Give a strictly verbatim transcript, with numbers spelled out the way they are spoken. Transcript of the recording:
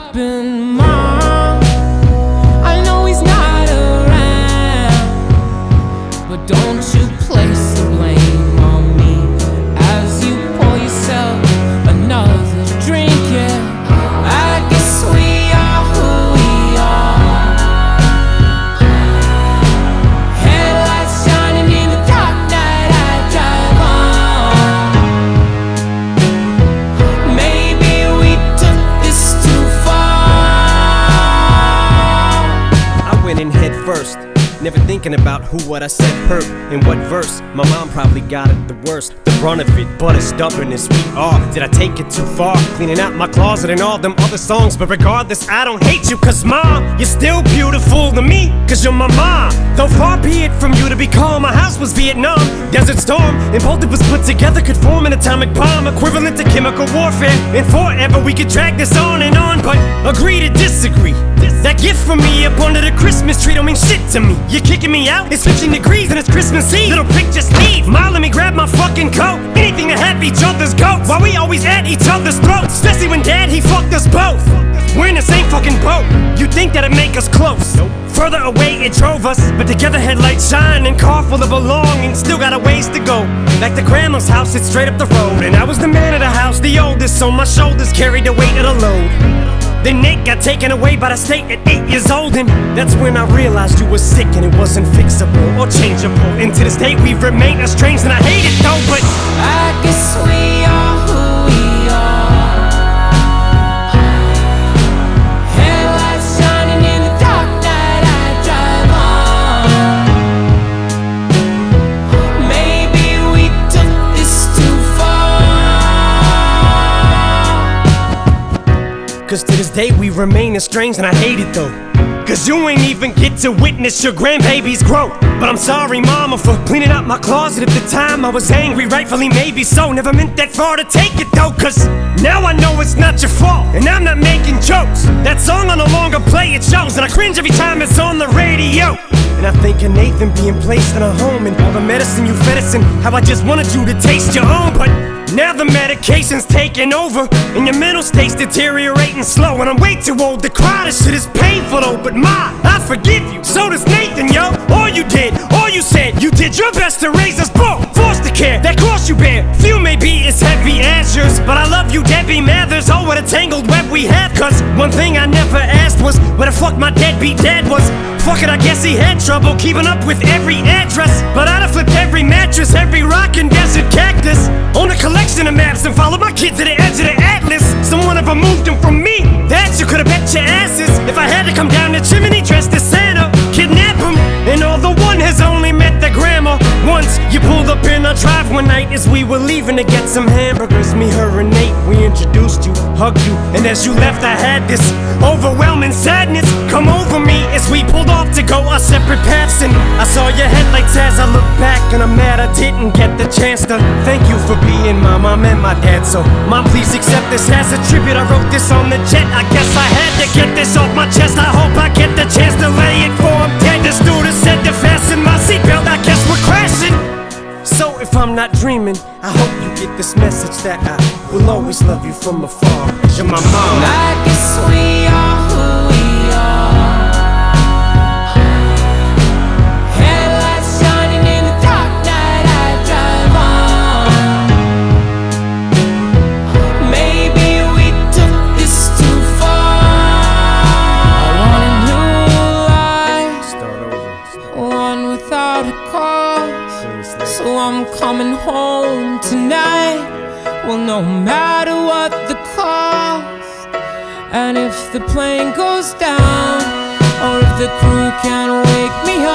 happen, Mom? I know he's not around, but don't you place the blame on me as you pour yourself another drink, yeah. I guess we are who we are. Headlights shining in the dark night I drive on. Maybe we took this too far. I went in head first, never thinking about who, what I said hurt, in what verse. My mom probably got it the worst, the brunt of it, but as stubborn as we are. Did I take it too far, cleaning out my closet and all them other songs? But regardless, I don't hate you, cause Mom, you're still beautiful to me, cause you're my mom. Though far be it from you to be calm, my house was Vietnam, Desert Storm, and both of us put together could form an atomic bomb, equivalent to chemical warfare. And forever we could drag this on and on, but agree to disagree. That gift from me up under the Christmas tree don't mean shit to me. You're kicking me out, it's fifteen degrees and it's Christmas Eve. Little prick, just leave. Ma, let me grab my fucking coat. Anything to have each other's goats, while we always at each other's throats. Especially when Dad, he fucked us both. We're in the same fucking boat. You'd think that'd make us close. Nope. Further away it drove us, but together headlights shine and car full of belongings. Still got a ways to go. Back to Grandma's house, it's straight up the road. And I was the man of the house, the oldest, so my shoulders carried the weight of the load. Then Nick got taken away by the state at eight years old, and that's when I realized you were sick and it wasn't fixable or changeable. And to this day we've remained estranged, and I hate it though, but I guess we are who we are. Headlights shining in the dark night I drive on. Maybe we took this too far. cause to this day we remain estranged, and I hate it though. Cause you ain't even get to witness your grandbaby's growth. But I'm sorry, Mama, for cleaning out my closet at the time. I was angry, rightfully maybe so. Never meant that far to take it though, cause now I know it's not your fault, and I'm not making jokes. That song I no longer play, it shows, and I cringe every time it's on the radio. And I think of Nathan being placed in a home, and all the medicine you fed us, and how I just wanted you to taste your own. But now the medication's taking over, and your mental state's deteriorating slow. And I'm way too old to cry, this shit is painful though. But Ma, I forgive you, so does Nathan, yo. All you did, all you said, you did your best to raise us both. Foster care, that cross you bear, few may be as heavy as yours, but I love you, Debbie Mathers. Oh, what a tangled web we have. Cause one thing I never asked was where the fuck my deadbeat dad was. Fuck it, I guess he had trouble keeping up with every address, but I'd have flipped every mattress, every rock and desert cactus, on a collection of maps, and followed my kid to the edge of the atlas. Someone ever moved him from me, that you could've bet your asses. If I had to come down the chimney dressed as Santa, kidnap him. And although one has only met the grandma once, you pulled up in our drive one night as we were leaving to get some hamburgers. Me, her, and Nate, we introduced you, hugged you, and as you left I had this overwhelming sadness come over me as we pulled off to go our separate paths. And I saw your headlights as I looked back, and I'm mad I didn't get the chance to thank you for being my mom and my dad. So Mom, please accept this as a tribute. I wrote this on the jet, I guess I had to get this off my chest. I hope I get the chance to lay it for him dead. The stewardess said to fasten my seatbelt, I guess we're crashing. So if I'm not dreaming, I hope you get this message that I will always love you from afar, 'cause you're my mom. I guess we are who we are. Headlights shining in the dark night I drive on. Maybe we took this too far. I want a new life, Start over. one without a cause. So I'm coming home tonight, well, no matter what the cost. And if the plane goes down, or if the crew can't wake me